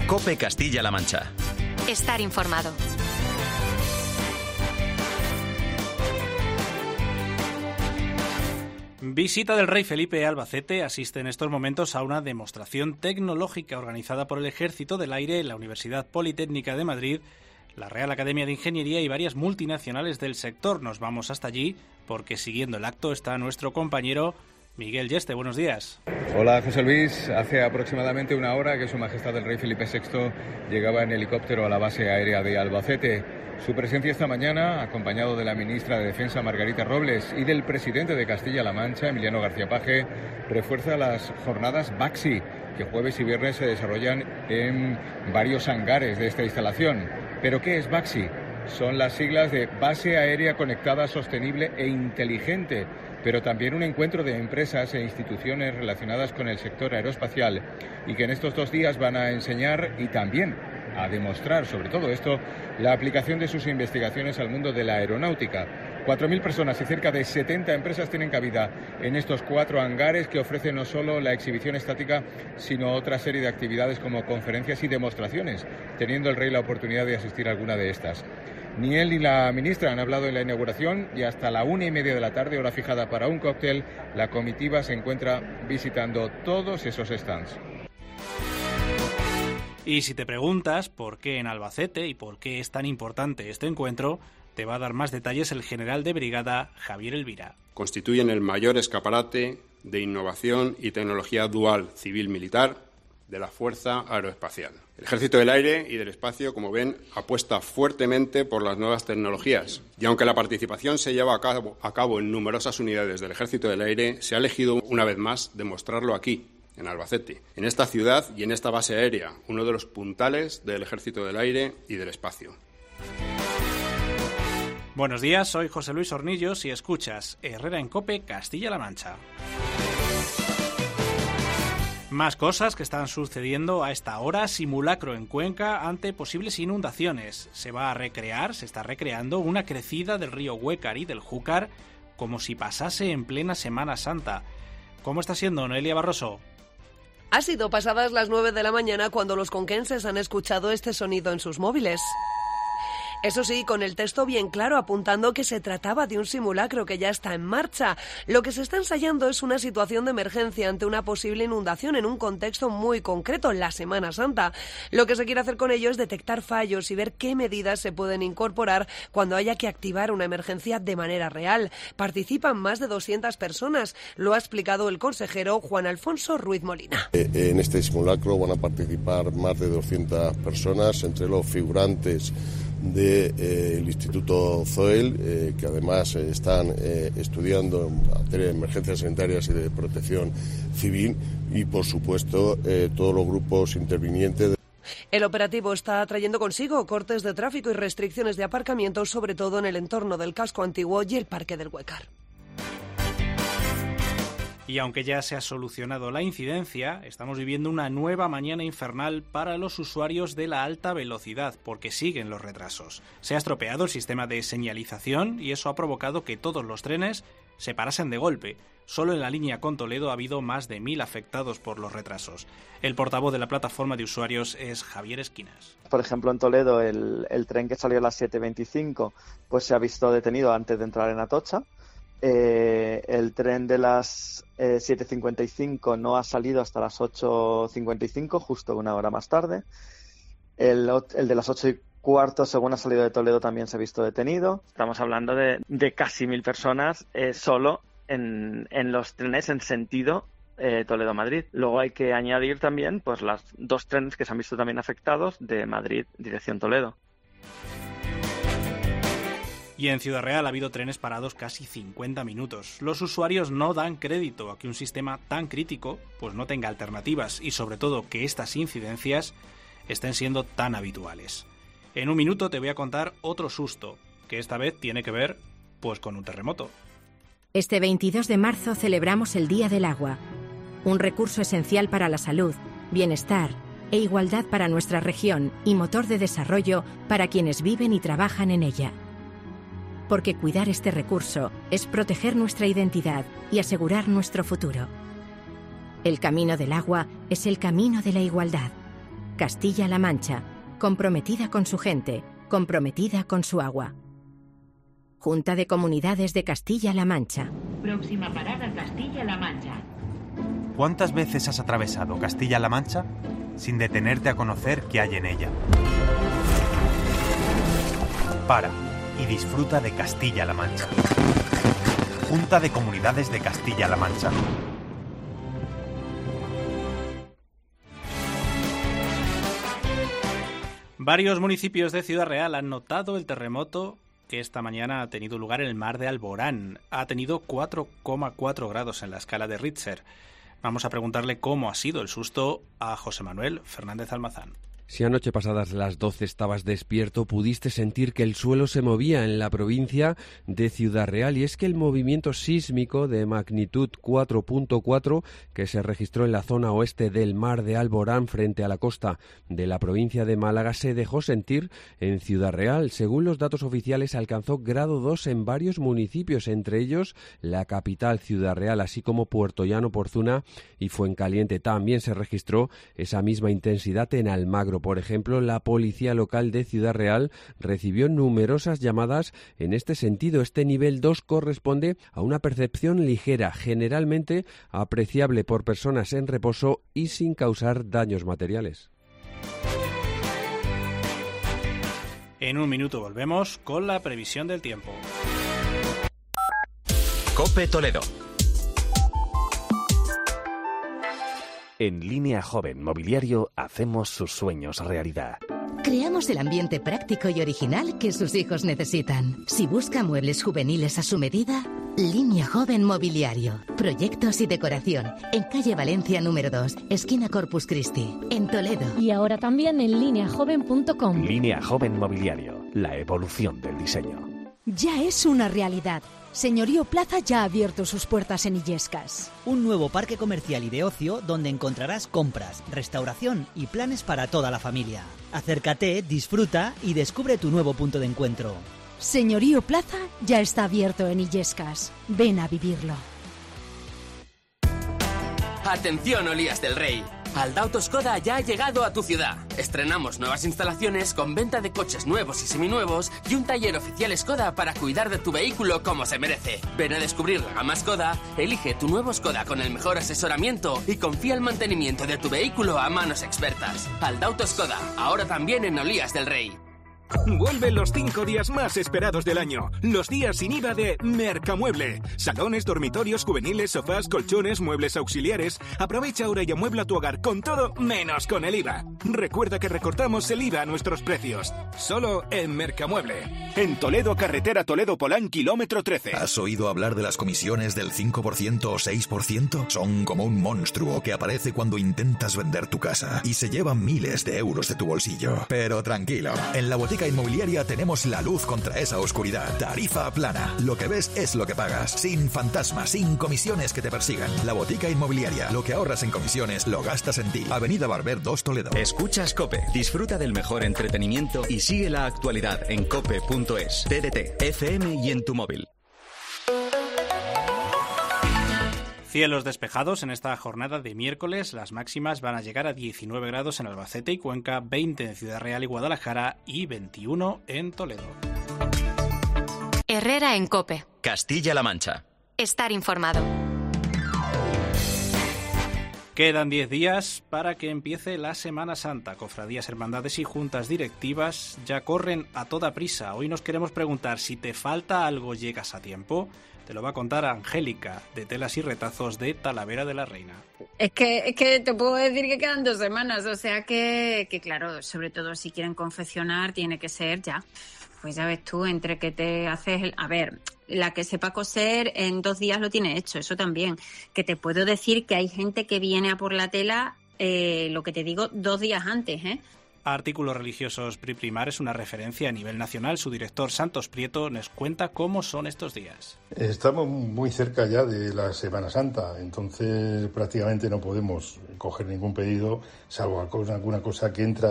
COPE Castilla-La Mancha. Estar informado. Visita del rey Felipe a Albacete. Asiste en estos momentos a una demostración tecnológica organizada por el Ejército del Aire, la Universidad Politécnica de Madrid, la Real Academia de Ingeniería y varias multinacionales del sector. Nos vamos hasta allí porque siguiendo el acto está nuestro compañero Miguel Yeste. Buenos días. Hola José Luis, hace aproximadamente una hora que Su Majestad el Rey Felipe VI llegaba en helicóptero a la base aérea de Albacete. Su presencia esta mañana, acompañado de la ministra de Defensa Margarita Robles y del presidente de Castilla-La Mancha, Emiliano García Paje, refuerza las jornadas BACSI, que jueves y viernes se desarrollan en varios hangares de esta instalación. ¿Pero qué es BACSI? Son las siglas de Base Aérea Conectada, Sostenible e Inteligente, pero también un encuentro de empresas e instituciones relacionadas con el sector aeroespacial y que en estos 2 días van a enseñar y también a demostrar, sobre todo esto, la aplicación de sus investigaciones al mundo de la aeronáutica. 4.000 personas y cerca de 70 empresas tienen cabida en estos 4 hangares que ofrecen no solo la exhibición estática, sino otra serie de actividades como conferencias y demostraciones, teniendo el rey la oportunidad de asistir a alguna de estas. Ni él ni la ministra han hablado en la inauguración y hasta la 1:30 de la tarde, hora fijada para un cóctel, la comitiva se encuentra visitando todos esos stands. Y si te preguntas por qué en Albacete y por qué es tan importante este encuentro, te va a dar más detalles el general de brigada Javier Elvira. Constituyen el mayor escaparate de innovación y tecnología dual civil-militar de la Fuerza Aeroespacial. El Ejército del Aire y del Espacio, como ven, apuesta fuertemente por las nuevas tecnologías. Y aunque la participación se lleva a cabo en numerosas unidades del Ejército del Aire, se ha elegido una vez más demostrarlo aquí, en Albacete, en esta ciudad y en esta base aérea, uno de los puntales del Ejército del Aire y del Espacio. Buenos días, soy José Luis Hornillos y escuchas Herrera en COPE Castilla-La Mancha. Más cosas que están sucediendo a esta hora. Simulacro en Cuenca ante posibles inundaciones. Se está recreando una crecida del río Huécar y del Júcar como si pasase en plena Semana Santa. ¿Cómo está siendo, Noelia Barroso? Ha sido pasadas las 9 de la mañana cuando los conquenses han escuchado este sonido en sus móviles. Eso sí, con el texto bien claro apuntando que se trataba de un simulacro que ya está en marcha. Lo que se está ensayando es una situación de emergencia ante una posible inundación en un contexto muy concreto, la Semana Santa. Lo que se quiere hacer con ello es detectar fallos y ver qué medidas se pueden incorporar cuando haya que activar una emergencia de manera real. Participan más de 200 personas, lo ha explicado el consejero Juan Alfonso Ruiz Molina. En este simulacro van a participar más de 200 personas, entre los figurantes del Instituto Zoel, que además están estudiando en materia de emergencias sanitarias y de protección civil, y por supuesto todos los grupos intervinientes. El operativo está trayendo consigo cortes de tráfico y restricciones de aparcamiento, sobre todo en el entorno del casco antiguo y el Parque del Huécar. Y aunque ya se ha solucionado la incidencia, estamos viviendo una nueva mañana infernal para los usuarios de la alta velocidad, porque siguen los retrasos. Se ha estropeado el sistema de señalización y eso ha provocado que todos los trenes se parasen de golpe. Solo en la línea con Toledo ha habido más de 1.000 afectados por los retrasos. El portavoz de la plataforma de usuarios es Javier Esquinas. Por ejemplo, en Toledo el tren que salió a las 7:25 pues se ha visto detenido antes de entrar en Atocha. El tren de las 7:55 no ha salido hasta las 8:55, justo una hora más tarde. El de las 8:15, según ha salido de Toledo, también se ha visto detenido. Estamos hablando de casi 1.000 personas solo en los trenes en sentido Toledo-Madrid. Luego hay que añadir también pues los 2 trenes que se han visto también afectados de Madrid dirección Toledo. Y en Ciudad Real ha habido trenes parados casi 50 minutos. Los usuarios no dan crédito a que un sistema tan crítico pues no tenga alternativas y sobre todo que estas incidencias estén siendo tan habituales. En un minuto te voy a contar otro susto, que esta vez tiene que ver pues con un terremoto. Este 22 de marzo celebramos el Día del Agua, un recurso esencial para la salud, bienestar e igualdad para nuestra región y motor de desarrollo para quienes viven y trabajan en ella. Porque cuidar este recurso es proteger nuestra identidad y asegurar nuestro futuro. El camino del agua es el camino de la igualdad. Castilla-La Mancha, comprometida con su gente, comprometida con su agua. Junta de Comunidades de Castilla-La Mancha. Próxima parada, Castilla-La Mancha. ¿Cuántas veces has atravesado Castilla-La Mancha sin detenerte a conocer qué hay en ella? Para y disfruta de Castilla-La Mancha. Junta de Comunidades de Castilla-La Mancha. Varios municipios de Ciudad Real han notado el terremoto que esta mañana ha tenido lugar en el mar de Alborán. Ha tenido 4,4 grados en la escala de Richter. Vamos a preguntarle cómo ha sido el susto a José Manuel Fernández Almazán. Si anoche pasadas las 12 estabas despierto, pudiste sentir que el suelo se movía en la provincia de Ciudad Real, y es que el movimiento sísmico de magnitud 4.4 que se registró en la zona oeste del mar de Alborán frente a la costa de la provincia de Málaga se dejó sentir en Ciudad Real. Según los datos oficiales, alcanzó grado 2 en varios municipios, entre ellos la capital Ciudad Real, así como Puertollano, Porzuna y Fuencaliente. También se registró esa misma intensidad en Almagro. Por ejemplo, la policía local de Ciudad Real recibió numerosas llamadas en este sentido. Este nivel 2 corresponde a una percepción ligera, generalmente apreciable por personas en reposo y sin causar daños materiales. En un minuto volvemos con la previsión del tiempo. COPE Toledo. En Línea Joven Mobiliario hacemos sus sueños realidad. Creamos el ambiente práctico y original que sus hijos necesitan. Si busca muebles juveniles a su medida, Línea Joven Mobiliario. Proyectos y decoración. En calle Valencia número 2, esquina Corpus Christi, en Toledo. Y ahora también en lineajoven.com. Línea Joven Mobiliario. La evolución del diseño. Ya es una realidad. Señorío Plaza ya ha abierto sus puertas en Illescas. Un nuevo parque comercial y de ocio donde encontrarás compras, restauración y planes para toda la familia. Acércate, disfruta y descubre tu nuevo punto de encuentro. Señorío Plaza ya está abierto en Illescas. Ven a vivirlo. Atención, Olías del Rey. Aldauto Skoda ya ha llegado a tu ciudad. Estrenamos nuevas instalaciones con venta de coches nuevos y seminuevos y un taller oficial Skoda para cuidar de tu vehículo como se merece. Ven a descubrir la gama Skoda, elige tu nuevo Skoda con el mejor asesoramiento y confía el mantenimiento de tu vehículo a manos expertas. Aldauto Skoda, ahora también en Olías del Rey. Vuelven los 5 días más esperados del año. Los días sin IVA de Mercamueble. Salones, dormitorios, juveniles, sofás, colchones, muebles auxiliares. Aprovecha ahora y amuebla tu hogar con todo menos con el IVA. Recuerda que recortamos el IVA a nuestros precios. Solo en Mercamueble. En Toledo, carretera Toledo-Polán, kilómetro 13. ¿Has oído hablar de las comisiones del 5% o 6%? Son como un monstruo que aparece cuando intentas vender tu casa y se llevan miles de euros de tu bolsillo. Pero tranquilo, en la Botica Inmobiliaria tenemos la luz contra esa oscuridad. Tarifa plana. Lo que ves es lo que pagas. Sin fantasmas, sin comisiones que te persigan. La Botica Inmobiliaria. Lo que ahorras en comisiones lo gastas en ti. Avenida Barber 2 Toledo. Escuchas COPE. Disfruta del mejor entretenimiento y sigue la actualidad en cope.es, TDT, FM y en tu móvil. Cielos despejados en esta jornada de miércoles. Las máximas van a llegar a 19 grados en Albacete y Cuenca, 20 en Ciudad Real y Guadalajara y 21 en Toledo. Herrera en COPE. Castilla-La Mancha. Estar informado. Quedan 10 días para que empiece la Semana Santa. Cofradías, hermandades y juntas directivas ya corren a toda prisa. Hoy nos queremos preguntar si te falta algo, ¿llegas a tiempo? Te lo va a contar Angélica, de Telas y Retazos de Talavera de la Reina. Es que te puedo decir que quedan 2 semanas, o sea que claro, sobre todo si quieren confeccionar tiene que ser ya. Pues ya ves tú, entre que te haces... A ver, la que sepa coser en 2 días lo tiene hecho, eso también. Que te puedo decir que hay gente que viene a por la tela, lo que te digo, 2 días antes, ¿eh? Artículos Religiosos Priprimar es una referencia a nivel nacional. Su director, Santos Prieto, nos cuenta cómo son estos días. Estamos muy cerca ya de la Semana Santa, entonces prácticamente no podemos coger ningún pedido, salvo alguna cosa que entra